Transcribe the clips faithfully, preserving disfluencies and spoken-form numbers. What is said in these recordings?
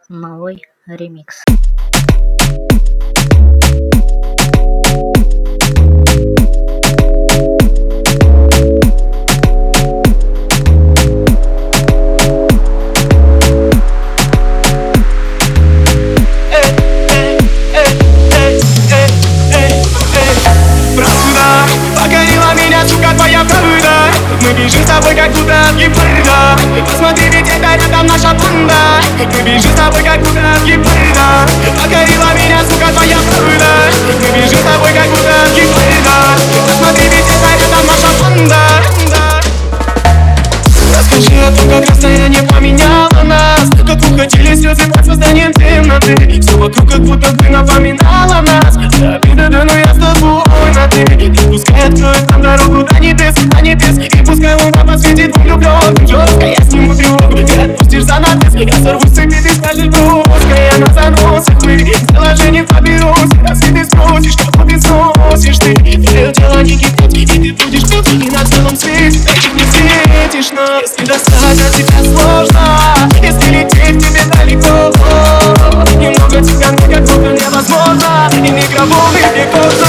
Малой ремикс. Мы бежим с тобой, как будто от гепарда. Посмотри, ведь это рядом наша банда. Мы бежим с тобой, как будто от гепарда. Покорила меня, сука, твоя правда. Мы бежим с тобой, как будто от гепарда. Посмотри, ведь это рядом наша банда. Расскажи о том, как расстояние поменяло нас, как уходили слезы под созданием темноты. Все вокруг как будто бы напоминало нас. Да, обида, да, но я с тобой на ты. И пускай откроет нам дорогу до небес, до небес. И пускай луна посветит влюбленным жестко. Я сниму тревогу, ты отпустишь занавес. Я сорву с цепи, ты скажешь броско. Я на заносах, мы с приложением поберусь. Если ты спросишь, что ты сносишь ты. Твое дело не гипот, и ты будешь пить. И на целом свете, так не светишь, но если достать от тебя сложно, если лететь тебе далеко, немного тебя мне как будто невозможно. И микроволны беготно.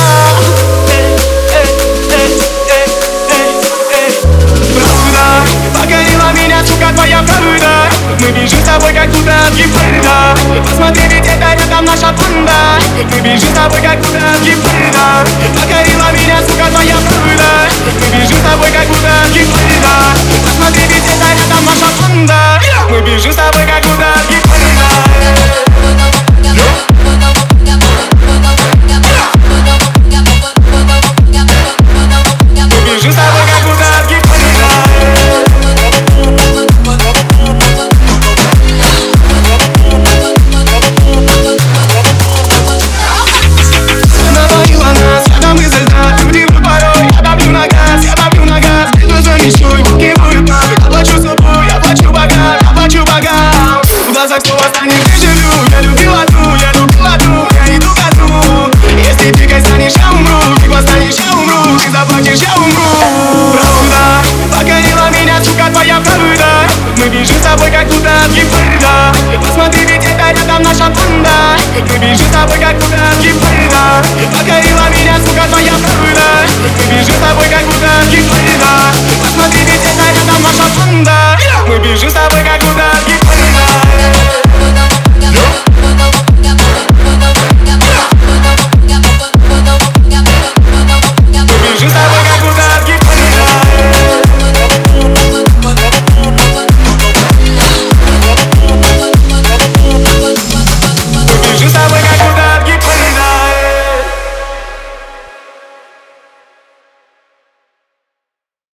Правда, покорила меня, сука, твоя правда. Мы бежим с тобой, как будто от гепарда. Посмотри, ведь это рядом наша банда. Мы бежим с тобой, как будто от гепарда. Покорила меня, сука, твоя правда. Мы бежим с тобой, как будто от гепарда. Посмотри, ведь это рядом наша банда. Мы бежим с тобой, как будто от гепарда. В глазах снова станет, ты же